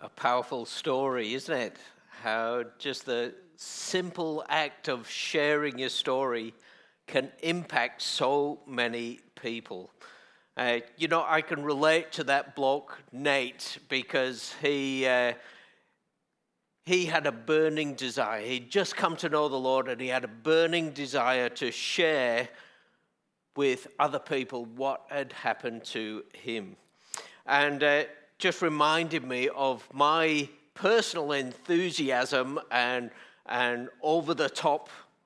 A powerful story, isn't it? How just the simple act of sharing your story can impact so many people. I can relate to that bloke, Nate, because he had a burning desire. He'd just come to know the Lord, and he had a burning desire to share with other people what had happened to him. And just reminded me of my personal enthusiasm and over-the-top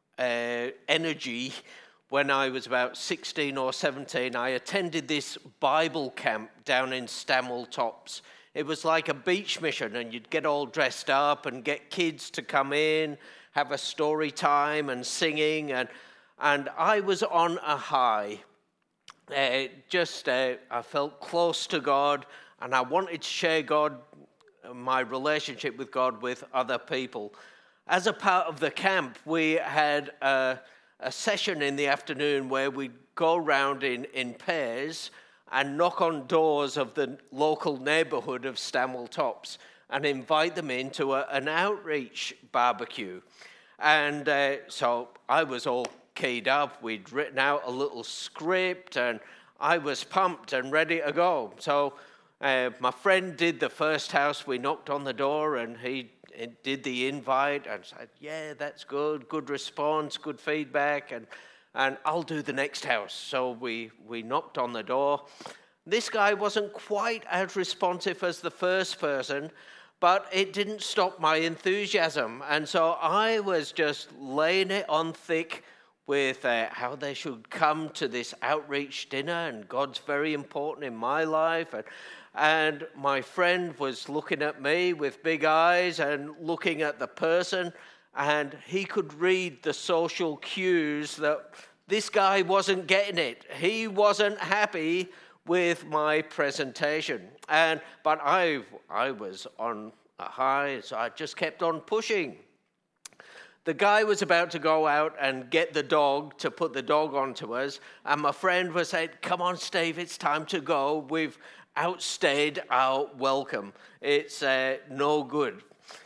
energy when I was about 16 or 17. I attended this Bible camp down in Stamwell Tops. It was like a beach mission, and you'd get all dressed up and get kids to come in, have a story time and singing, and I was on a high. I felt close to God, and I wanted to share my relationship with God with other people. As a part of the camp, we had a session in the afternoon where we'd go around in pairs and knock on doors of the local neighborhood of Stamwell Tops and invite them into an outreach barbecue. And so I was all keyed up. We'd written out a little script, and I was pumped and ready to go. So my friend did the first house. We knocked on the door, and he did the invite and said, yeah, that's good response, good feedback, and I'll do the next house. So we knocked on the door. This guy wasn't quite as responsive as the first person, but it didn't stop my enthusiasm. And so I was just laying it on thick with how they should come to this outreach dinner, and God's very important in my life. And my friend was looking at me with big eyes and looking at the person, and he could read the social cues that this guy wasn't getting it. He wasn't happy with my presentation. But I was on a high, so I just kept on pushing. The guy was about to go out and get the dog to put the dog onto us, and my friend was saying, come on, Steve, it's time to go. We've outstayed our welcome. It's no good.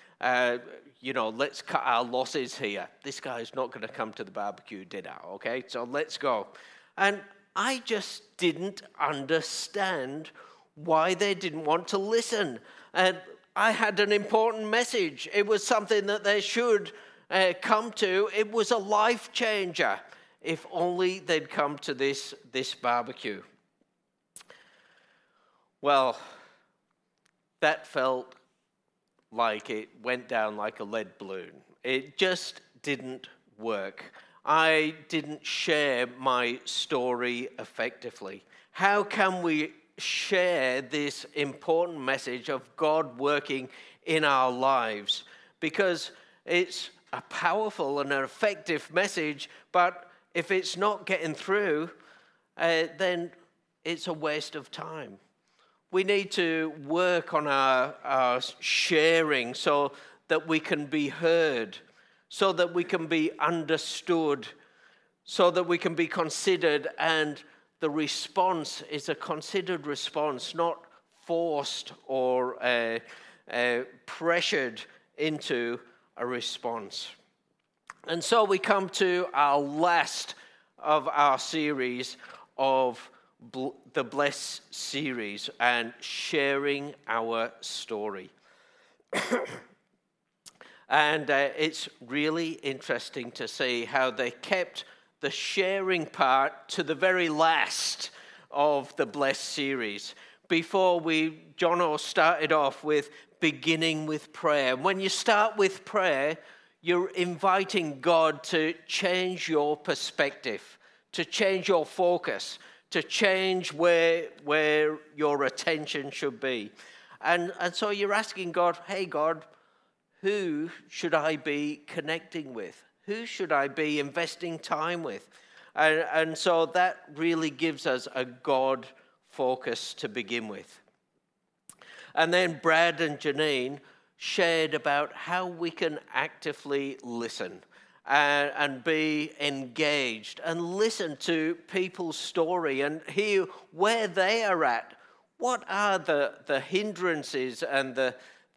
Let's cut our losses here. This guy's not going to come to the barbecue dinner, okay? So let's go. And I just didn't understand why they didn't want to listen. And I had an important message. It was something that they should come to. It was a life changer. If only they'd come to this barbecue. Well, that felt like it went down like a lead balloon. It just didn't work. I didn't share my story effectively. How can we share this important message of God working in our lives? Because it's a powerful and an effective message, but if it's not getting through, then it's a waste of time. We need to work on our sharing so that we can be heard, so that we can be understood, so that we can be considered, and the response is a considered response, not forced or pressured into a response. And so we come to our last of our series of the Bless series and sharing our story. And it's really interesting to see how they kept the sharing part to the very last of the Bless series. Before Jono started off with beginning with prayer. When you start with prayer, you're inviting God to change your perspective, to change your focus, to change where your attention should be. And so you're asking God, hey God, who should I be connecting with? Who should I be investing time with? And so that really gives us a God focus to begin with. And then Brad and Janine shared about how we can actively listen and be engaged and listen to people's story and hear where they are at. What are the hindrances and the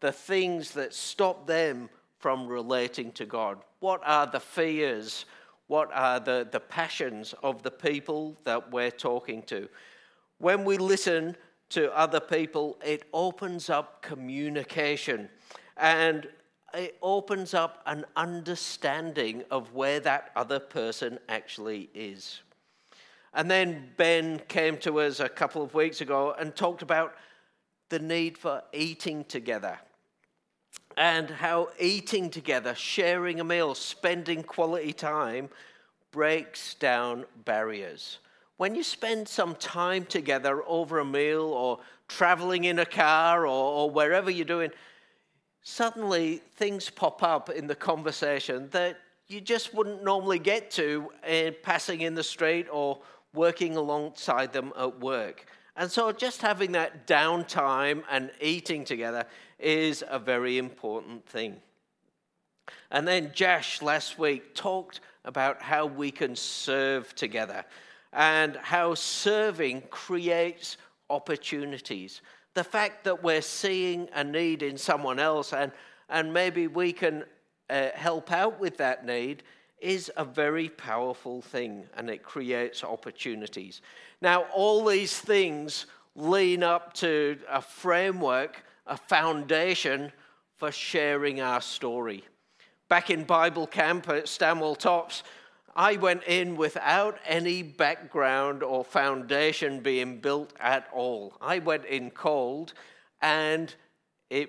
the things that stop them from relating to God? What are the fears? What are the passions of the people that we're talking to? When we listen to other people, it opens up communication and it opens up an understanding of where that other person actually is. And then Ben came to us a couple of weeks ago and talked about the need for eating together and how eating together, sharing a meal, spending quality time breaks down barriers. When you spend some time together over a meal or traveling in a car or wherever you're doing, suddenly things pop up in the conversation that you just wouldn't normally get to passing in the street or working alongside them at work. And so just having that downtime and eating together is a very important thing. And then Jash last week talked about how we can serve together and how serving creates opportunities. The fact that we're seeing a need in someone else and maybe we can help out with that need is a very powerful thing, and it creates opportunities. Now, all these things lean up to a framework, a foundation for sharing our story. Back in Bible camp at Stanwell Tops, I went in without any background or foundation being built at all. I went in cold, and it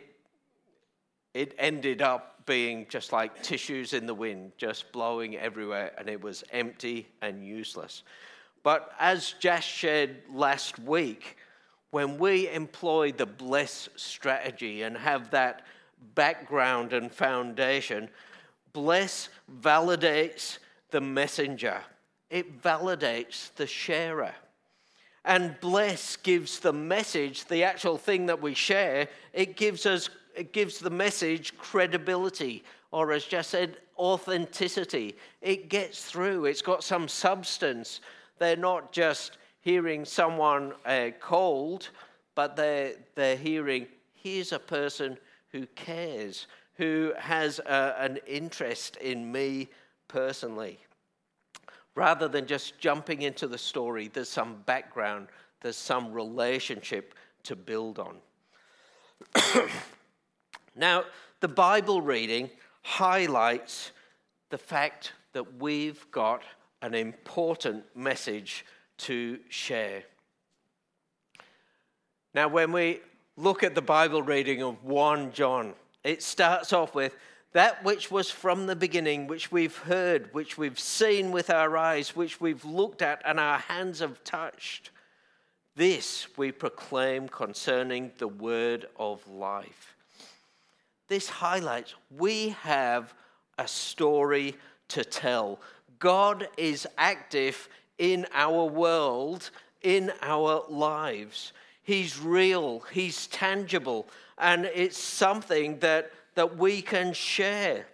ended up being just like tissues in the wind, just blowing everywhere, and it was empty and useless. But as Jash shared last week, when we employ the bless strategy and have that background and foundation, bless validates the messenger. It validates the sharer. And bless gives the message, the actual thing that we share, it gives the message credibility, or as Jess said, authenticity. It gets through. It's got some substance. They're not just hearing someone cold, but they're hearing, here's a person who cares, who has an interest in me personally. Rather than just jumping into the story, there's some background, there's some relationship to build on. Now, the Bible reading highlights the fact that we've got an important message to share. Now, when we look at the Bible reading of 1 John, it starts off with, that which was from the beginning, which we've heard, which we've seen with our eyes, which we've looked at and our hands have touched. This we proclaim concerning the word of life. This highlights we have a story to tell. God is active in our world, in our lives. He's real, he's tangible, and it's something that we can share.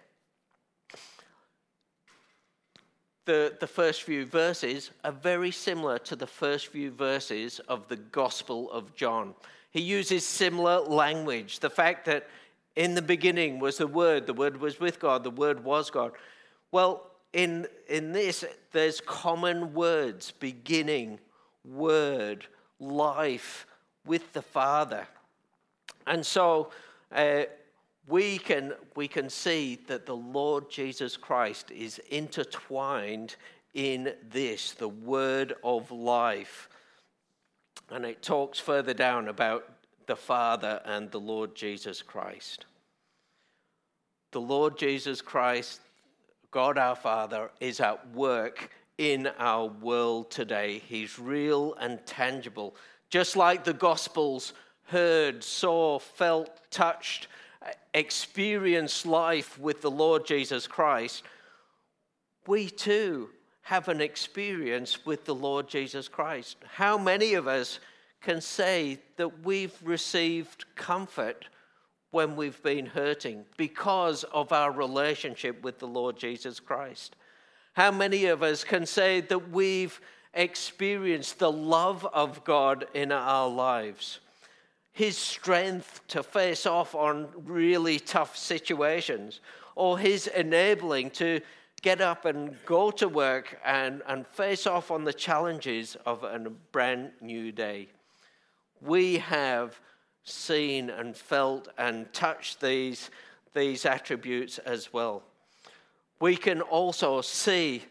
The first few verses are very similar to the first few verses of the Gospel of John. He uses similar language. The fact that in the beginning was the Word was with God, the Word was God. Well, in this, there's common words, beginning, word, life, with the Father. And so we can see that the Lord Jesus Christ is intertwined in this, the word of life. And it talks further down about the Father and the Lord Jesus Christ. The Lord Jesus Christ, God our Father, is at work in our world today. He's real and tangible. Just like the Gospels heard, saw, felt, touched, experienced life with the Lord Jesus Christ, we too have an experience with the Lord Jesus Christ. How many of us can say that we've received comfort when we've been hurting because of our relationship with the Lord Jesus Christ? How many of us can say that we've experienced the love of God in our lives? his strength to face off on really tough situations, or his enabling to get up and go to work and face off on the challenges of a brand new day. We have seen and felt and touched these attributes as well. We can also see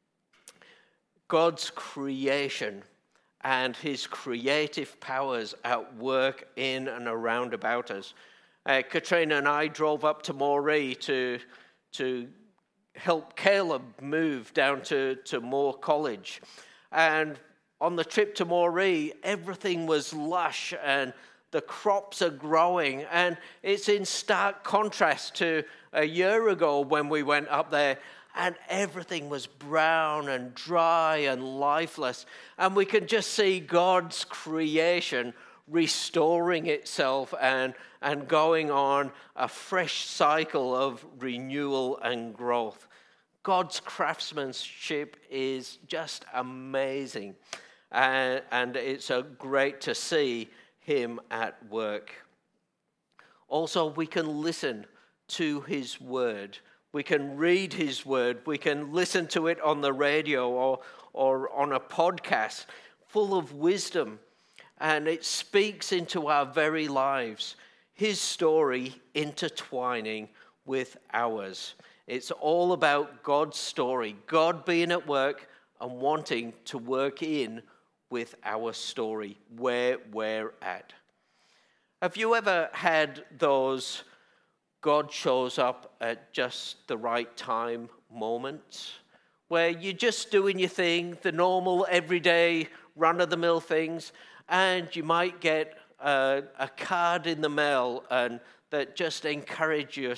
God's creation and his creative powers at work in and around about us. Katrina and I drove up to Moree to help Caleb move down to Moore College. And on the trip to Moree, everything was lush and the crops are growing. And it's in stark contrast to a year ago when we went up there, and everything was brown and dry and lifeless. And we can just see God's creation restoring itself and going on a fresh cycle of renewal and growth. God's craftsmanship is just amazing. And it's great to see him at work. Also, we can listen to his word. We can read his word. We can listen to it on the radio or on a podcast full of wisdom. And it speaks into our very lives. His story intertwining with ours. It's all about God's story. God being at work and wanting to work in with our story, where we're at. Have you ever had those God shows up at just the right time moments where you're just doing your thing, the normal, everyday, run-of-the-mill things, and you might get a card in the mail and that just encourages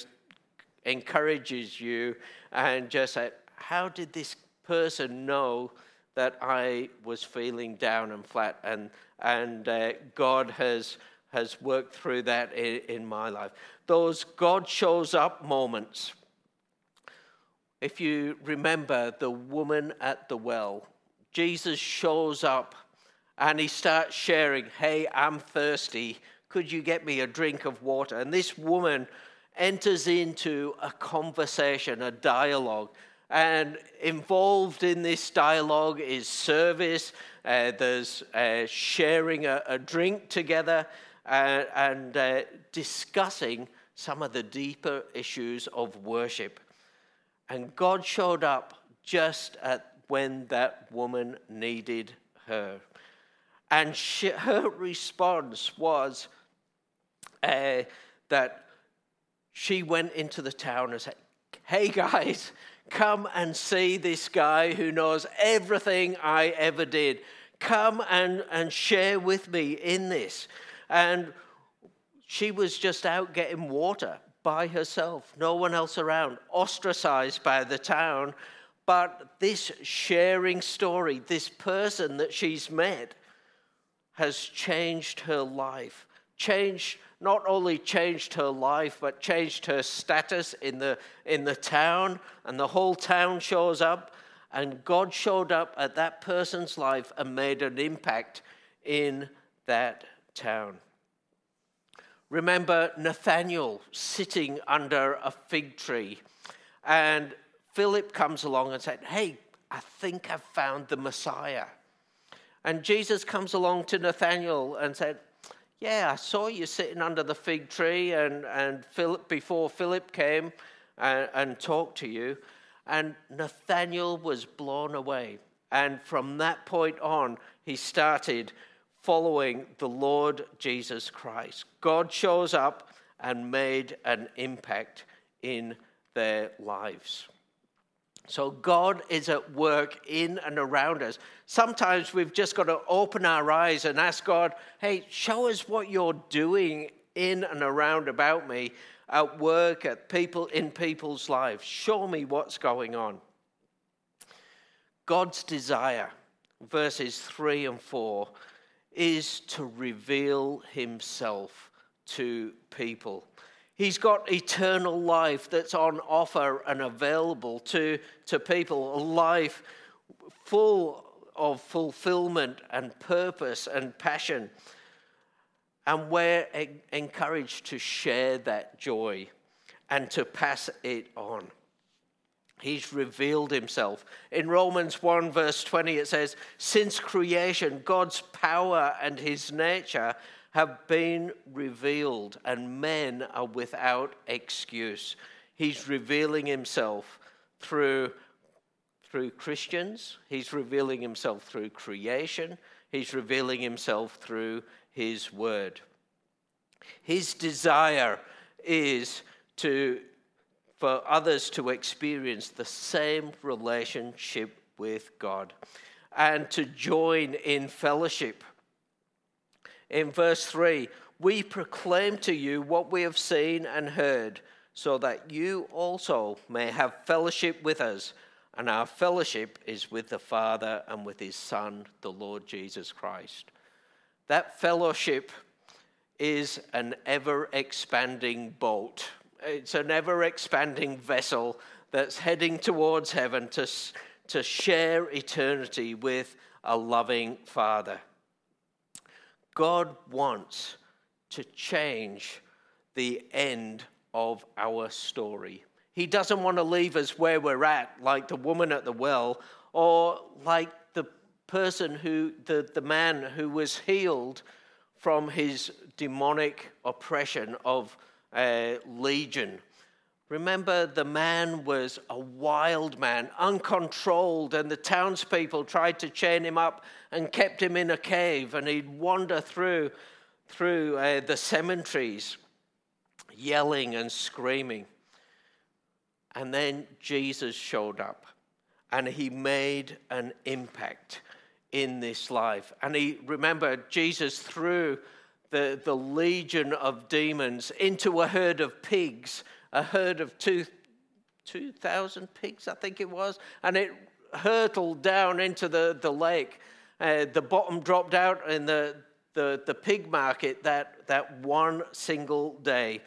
you and just say, how did this person know that I was feeling down and flat? And God has worked through that in my life. Those God shows up moments. If you remember the woman at the well, Jesus shows up and he starts sharing, hey, I'm thirsty. Could you get me a drink of water? And this woman enters into a conversation, a dialogue. And involved in this dialogue is service. There's sharing a drink together and discussing some of the deeper issues of worship. And God showed up just when that woman needed her. And her response was that she went into the town and said, hey guys, come and see this guy who knows everything I ever did. Come and share with me in this. And she was just out getting water by herself, no one else around, ostracized by the town. But this sharing story, this person that she's met, has changed her life. Not only changed her life, but changed her status in the town, and the whole town shows up, and God showed up at that person's life and made an impact in that town. Remember Nathanael sitting under a fig tree, and Philip comes along and said, hey, I think I've found the Messiah. And Jesus comes along to Nathanael and said, yeah, I saw you sitting under the fig tree and Philip, before Philip came and talked to you. And Nathanael was blown away. And from that point on, he started following the Lord Jesus Christ. God shows up and made an impact in their lives. So God is at work in and around us. Sometimes we've just got to open our eyes and ask God, hey, show us what you're doing in and around about me, at work, in people's lives. Show me what's going on. God's desire, verses 3 and 4, is to reveal himself to people. He's got eternal life that's on offer and available to people, a life full of fulfillment and purpose and passion. And we're encouraged to share that joy and to pass it on. He's revealed himself. In Romans 1 verse 20 it says, since creation, God's power and his nature have been revealed, and men are without excuse. He's revealing himself through Christians. He's revealing himself through creation. He's revealing himself through his word. His desire is for others to experience the same relationship with God and to join in fellowship. In verse 3, we proclaim to you what we have seen and heard, so that you also may have fellowship with us. And our fellowship is with the Father and with his Son, the Lord Jesus Christ. That fellowship is an ever-expanding boat. It's an ever-expanding vessel that's heading towards heaven to share eternity with a loving Father. God wants to change the end of our story. He doesn't want to leave us where we're at, like the woman at the well, or like the person the man who was healed from his demonic oppression of legion. Remember, the man was a wild man, uncontrolled, and the townspeople tried to chain him up and kept him in a cave, and he'd wander through the cemeteries, yelling and screaming. And then Jesus showed up, and he made an impact in this life. And remember, Jesus threw the legion of demons into a herd of pigs, a herd of 2,000 pigs, I think it was, and it hurtled down into the lake. The bottom dropped out in the pig market that one single day.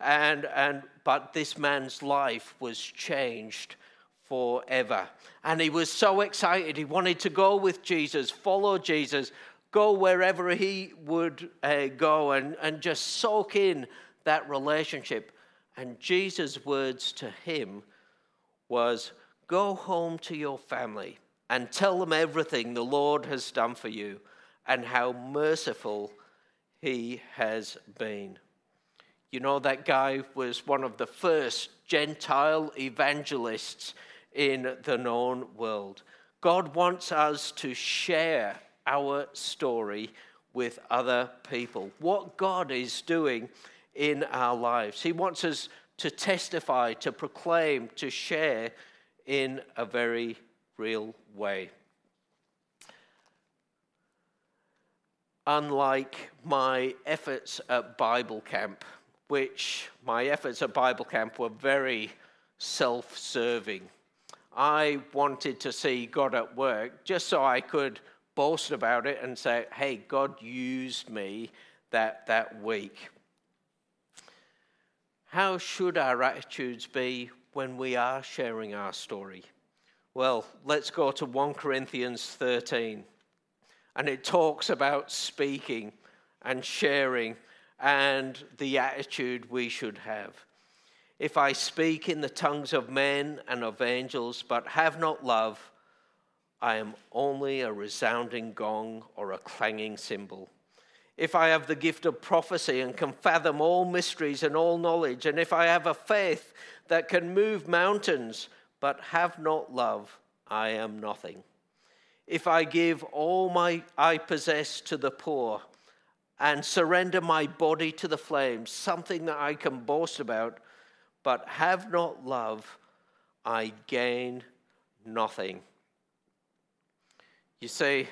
But this man's life was changed forever. And he was so excited. He wanted to go with Jesus, follow Jesus, go wherever he would go and just soak in that relationship. And Jesus' words to him was, go home to your family and tell them everything the Lord has done for you and how merciful he has been. You know, that guy was one of the first Gentile evangelists in the known world. God wants us to share our story with other people, what God is doing in our lives. He wants us to testify, to proclaim, to share in a very real way. Unlike my efforts at Bible camp, which my efforts at Bible camp were very self-serving. I wanted to see God at work just so I could boast about it and say, hey, God used me that week. How should our attitudes be when we are sharing our story? Well, let's go to 1 Corinthians 13. And it talks about speaking and sharing and the attitude we should have. If I speak in the tongues of men and of angels, but have not love, I am only a resounding gong or a clanging cymbal. If I have the gift of prophecy and can fathom all mysteries and all knowledge, and if I have a faith that can move mountains, but have not love, I am nothing. If I give all I possess to the poor and surrender my body to the flames, something that I can boast about, but have not love, I gain nothing. You see,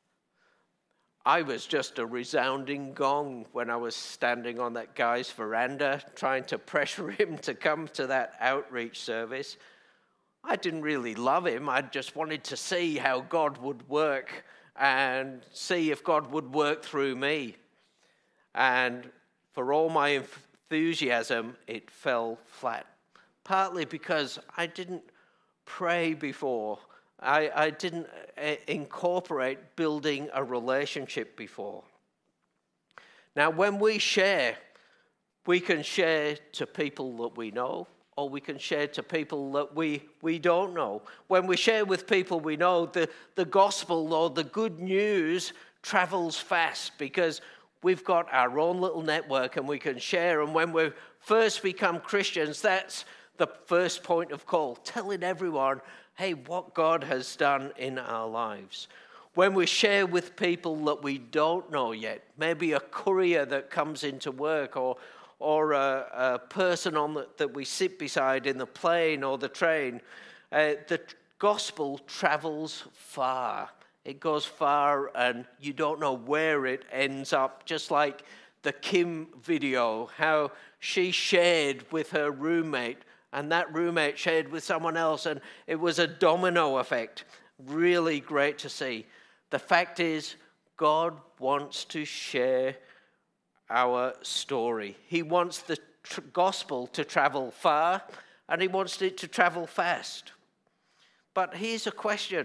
I was just a resounding gong when I was standing on that guy's veranda trying to pressure him to come to that outreach service. I didn't really love him. I just wanted to see how God would work and see if God would work through me. And for all my enthusiasm, it fell flat. Partly because I didn't pray before. I didn't incorporate building a relationship before. Now, when we share, we can share to people that we know, or we can share to people that we don't know. When we share with people we know, the gospel or the good news travels fast because we've got our own little network and we can share. And when we first become Christians, that's the first point of call, telling everyone, hey, what God has done in our lives. When we share with people that we don't know yet, maybe a courier that comes into work or a person that we sit beside in the plane or the train, the gospel travels far. It goes far and you don't know where it ends up, just like the Kim video, how she shared with her roommate and that roommate shared with someone else and it was a domino effect. Really great to see. The fact is, God wants to share our story. He wants the gospel to travel far, and he wants it to travel fast. But here's a question.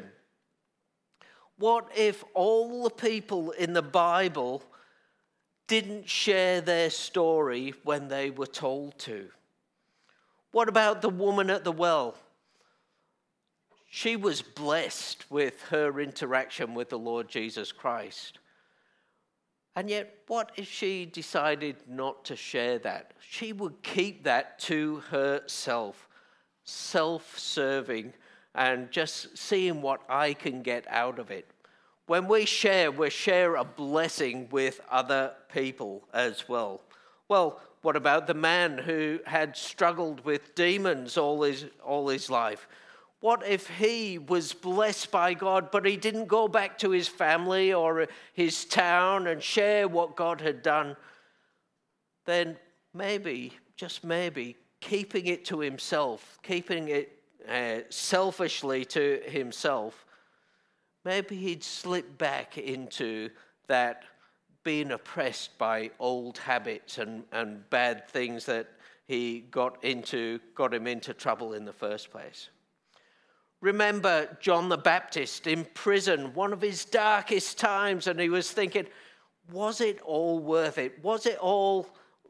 What if all the people in the Bible didn't share their story when they were told to? What about the woman at the well? She was blessed with her interaction with the Lord Jesus Christ. And yet, what if she decided not to share that? She would keep that to herself, self-serving, and just seeing what I can get out of it. When we share a blessing with other people as well. Well, what about the man who had struggled with demons all his life? What if he was blessed by God, but he didn't go back to his family or his town and share what God had done? Then maybe, just maybe, keeping it to himself, keeping it selfishly to himself, maybe he'd slip back into that being oppressed by old habits and bad things that he got him into trouble in the first place. Remember John the Baptist in prison, one of his darkest times, and he was thinking, was it all worth it? Was it all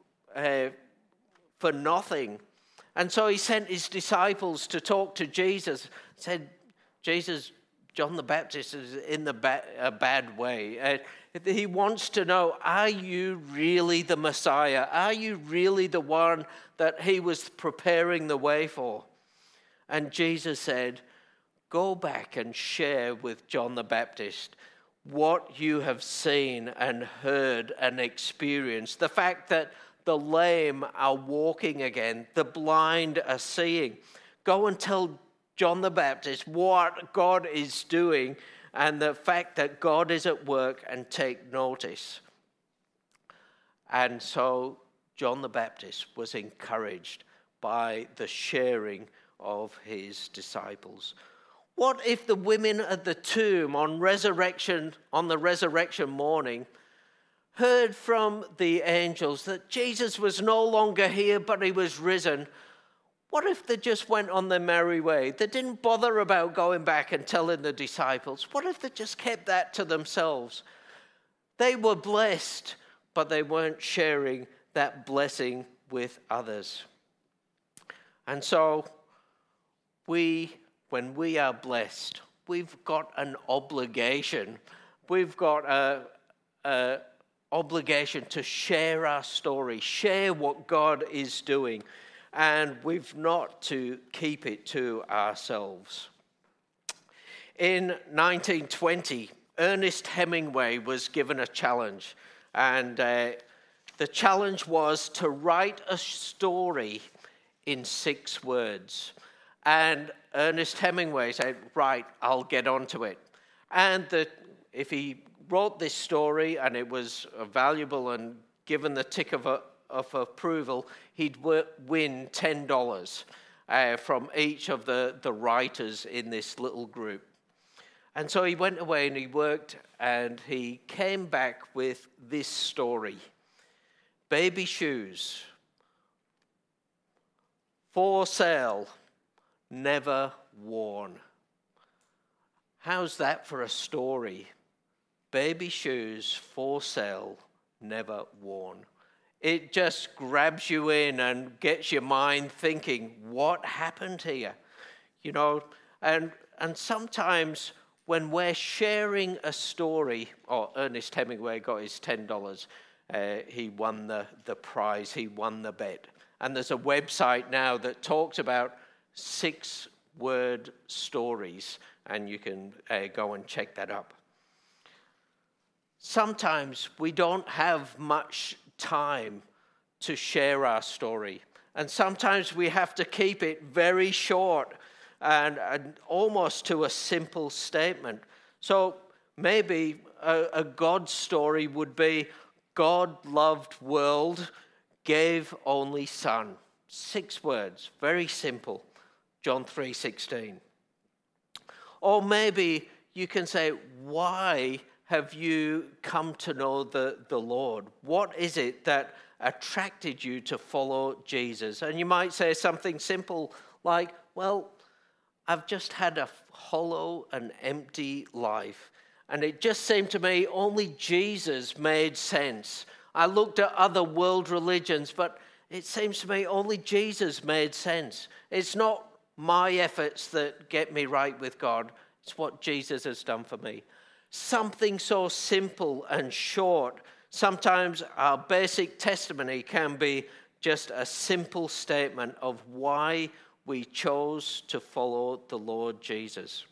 for nothing? And so he sent his disciples to talk to Jesus, said, Jesus, John the Baptist is in a bad way. He wants to know, are you really the Messiah? Are you really the one that he was preparing the way for? And Jesus said, go back and share with John the Baptist what you have seen and heard and experienced. The fact that the lame are walking again, the blind are seeing. Go and tell John the Baptist what God is doing and the fact that God is at work, and take notice. And so John the Baptist was encouraged by the sharing of his disciples. What if the women at the tomb on the resurrection morning heard from the angels that Jesus was no longer here, but he was risen? What if they just went on their merry way? They didn't bother about going back and telling the disciples. What if they just kept that to themselves? They were blessed, but they weren't sharing that blessing with others. And so when we are blessed, we've got an obligation. We've got an obligation to share our story, share what God is doing, and we've not to keep it to ourselves. In 1920, Ernest Hemingway was given a challenge, and the challenge was to write a story in 6 words. And Ernest Hemingway said, right, I'll get onto it. And if he wrote this story and it was valuable and given the tick of approval, he'd win $10 from each of the writers in this little group. And so he went away and he worked and he came back with this story. Baby shoes, for sale, never worn. How's that for a story? Baby shoes, for sale, never worn. It just grabs you in and gets your mind thinking, what happened here? You know, and sometimes when we're sharing a story, Ernest Hemingway got his $10. He won the prize, he won the bet. And there's a website now that talks about 6-word stories, and you can go and check that up. Sometimes we don't have much time to share our story, and sometimes we have to keep it very short and almost to a simple statement. So maybe a God story would be, God loved world, gave only Son. 6 words, very simple. John 3:16. Or maybe you can say, why have you come to know the Lord? What is it that attracted you to follow Jesus? And you might say something simple like, well, I've just had a hollow and empty life. And it just seemed to me only Jesus made sense. I looked at other world religions, but it seems to me only Jesus made sense. It's not my efforts that get me right with God. It's what Jesus has done for me. Something so simple and short. Sometimes our basic testimony can be just a simple statement of why we chose to follow the Lord Jesus.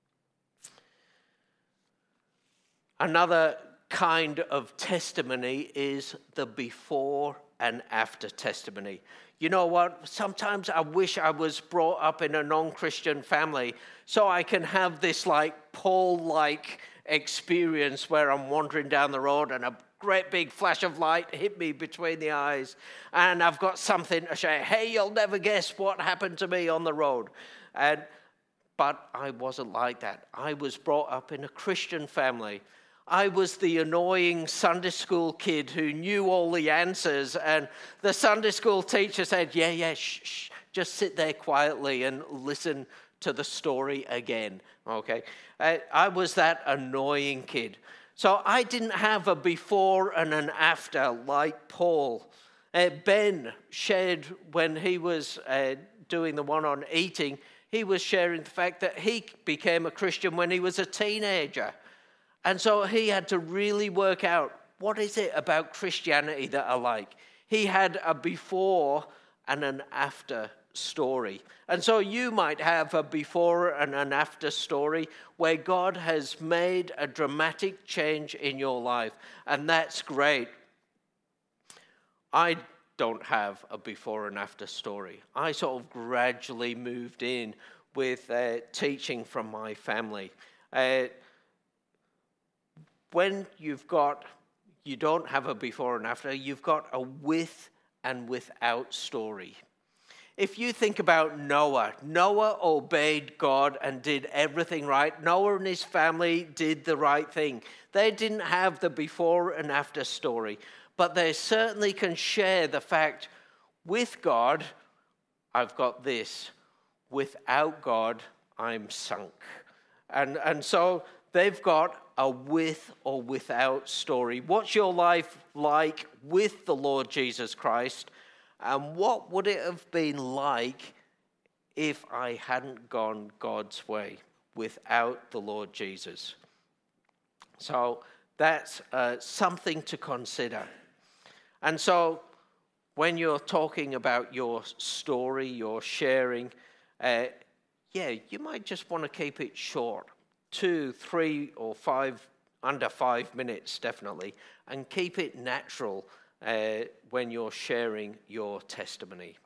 Another kind of testimony is the before and after testimony. You know what? Sometimes I wish I was brought up in a non-Christian family so I can have this like Paul-like experience where I'm wandering down the road and a great big flash of light hit me between the eyes and I've got something to say. Hey, you'll never guess what happened to me on the road. But I wasn't like that. I was brought up in a Christian family. I was the annoying Sunday school kid who knew all the answers, and the Sunday school teacher said, shh, just sit there quietly and listen to the story again, okay? I was that annoying kid. So I didn't have a before and an after like Paul. Ben shared when he was doing the one on eating, he was sharing the fact that he became a Christian when he was a teenager. And so he had to really work out, what is it about Christianity that I like? He had a before and an after story. And so you might have a before and an after story where God has made a dramatic change in your life. And that's great. I don't have a before and after story. I sort of gradually moved in with teaching from my family. When you don't have a before and after, you've got a with and without story. If you think about Noah obeyed God and did everything right. Noah and his family did the right thing. They didn't have the before and after story, but they certainly can share the fact, with God, I've got this. Without God, I'm sunk. And so they've got a with or without story. What's your life like with the Lord Jesus Christ? And what would it have been like if I hadn't gone God's way without the Lord Jesus? So that's something to consider. And so when you're talking about your story, your sharing, you might just want to keep it short. 2, 3, or 5, under 5 minutes, definitely, and keep it natural when you're sharing your testimony.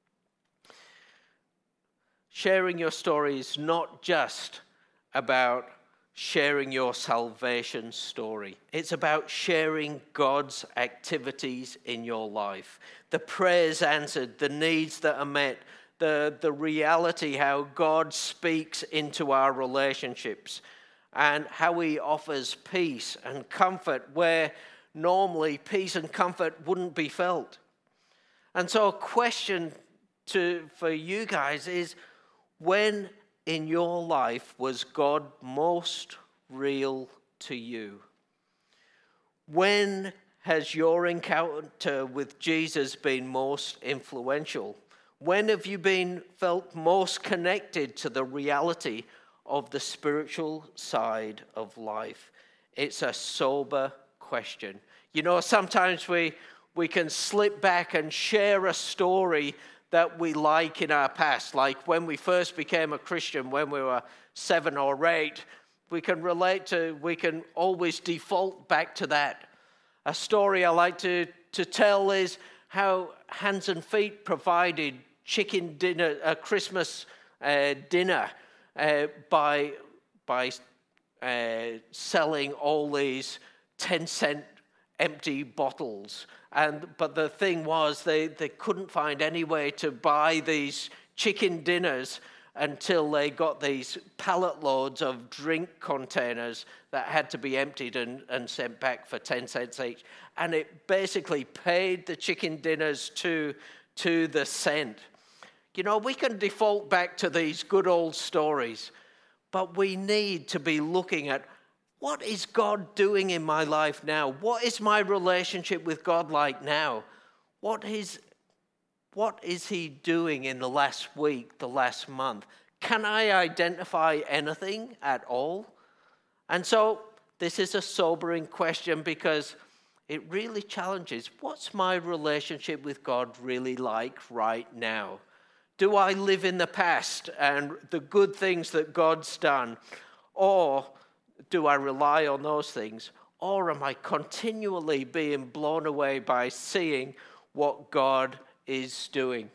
Sharing your story is not just about sharing your salvation story. It's about sharing God's activities in your life, the prayers answered, the needs that are met, the reality how God speaks into our relationships and how he offers peace and comfort where normally peace and comfort wouldn't be felt. And so a question for you guys is, when in your life was God most real to you? When has your encounter with Jesus been most influential? When have you been felt most connected to the reality of the spiritual side of life? It's a sober question. You know, sometimes we can slip back and share a story that we like in our past. Like when we first became a Christian, when we were 7 or 8, we can always default back to that. A story I like to tell is how Hands and Feet provided chicken dinner, a Christmas dinner, by selling all these 10-cent empty bottles. But the thing was, they couldn't find any way to buy these chicken dinners until they got these pallet loads of drink containers that had to be emptied and sent back for 10 cents each. And it basically paid the chicken dinners to the cent. You know, we can default back to these good old stories, but we need to be looking at, what is God doing in my life now? What is my relationship with God like now? What is he doing in the last week, the last month? Can I identify anything at all? And so this is a sobering question because it really challenges, what's my relationship with God really like right now? Do I live in the past and the good things that God's done? Or do I rely on those things? Or am I continually being blown away by seeing what God is doing?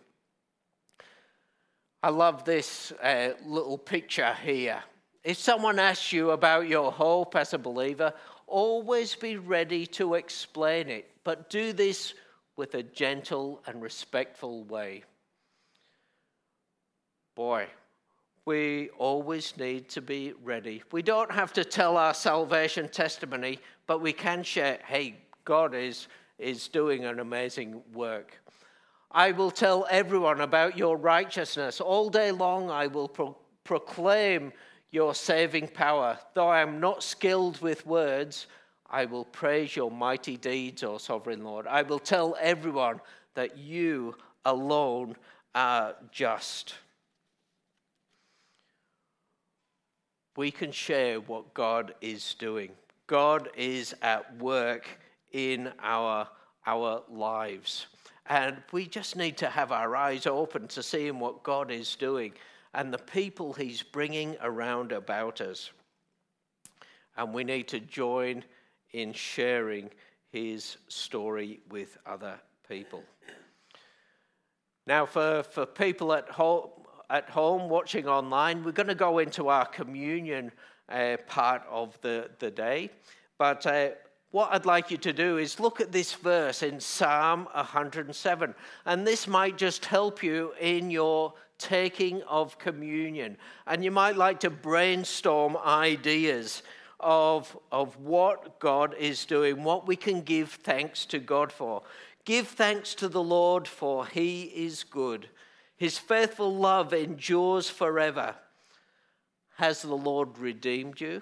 I love this little picture here. If someone asks you about your hope as a believer, always be ready to explain it, but do this with a gentle and respectful way. Boy, we always need to be ready. We don't have to tell our salvation testimony, but we can share, hey, God is doing an amazing work. I will tell everyone about your righteousness. All day long I will proclaim your saving power. Though I am not skilled with words, I will praise your mighty deeds, O sovereign Lord. I will tell everyone that you alone are just. We can share what God is doing. God is at work in our lives. And we just need to have our eyes open to seeing what God is doing and the people he's bringing around about us. And we need to join in sharing his story with other people. Now, for people at home watching online, we're going to go into our communion part of the day. But what I'd like you to do is look at this verse in Psalm 107. And this might just help you in your taking of communion. And you might like to brainstorm ideas of what God is doing, what we can give thanks to God for. Give thanks to the Lord, for he is good. His faithful love endures forever. Has the Lord redeemed you?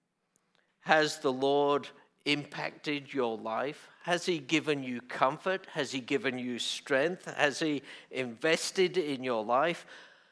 Has the Lord impacted your life? Has he given you comfort? Has he given you strength? Has he invested in your life?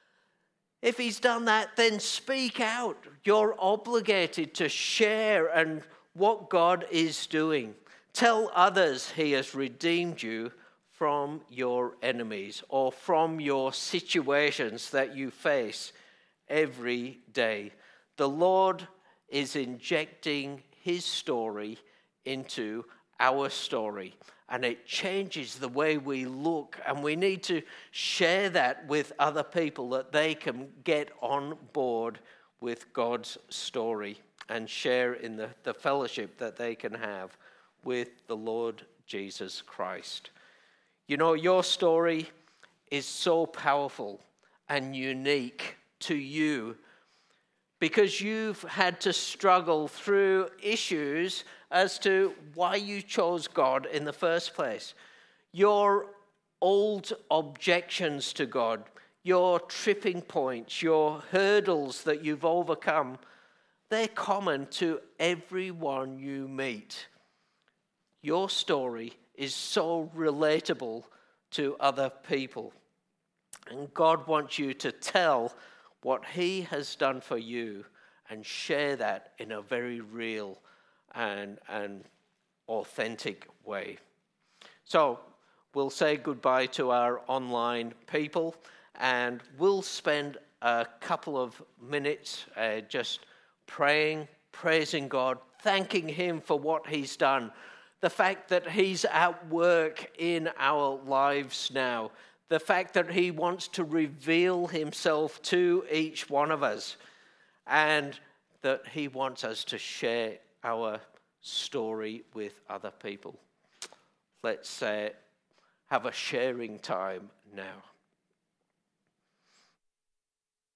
If he's done that, then speak out. You're obligated to share and what God is doing. Tell others he has redeemed you from your enemies or from your situations that you face every day. The Lord is injecting his story into our story, and it changes the way we look, and we need to share that with other people that they can get on board with God's story and share in the fellowship that they can have with the Lord Jesus Christ. You know, your story is so powerful and unique to you because you've had to struggle through issues as to why you chose God in the first place. Your old objections to God, your tripping points, your hurdles that you've overcome, they're common to everyone you meet. your story is so relatable to other people. And God wants you to tell what he has done for you and share that in a very real and authentic way. So we'll say goodbye to our online people, and we'll spend a couple of minutes just praying, praising God, thanking him for what he's done. The fact that he's at work in our lives now. The fact that he wants to reveal himself to each one of us. And that he wants us to share our story with other people. Let's have a sharing time now.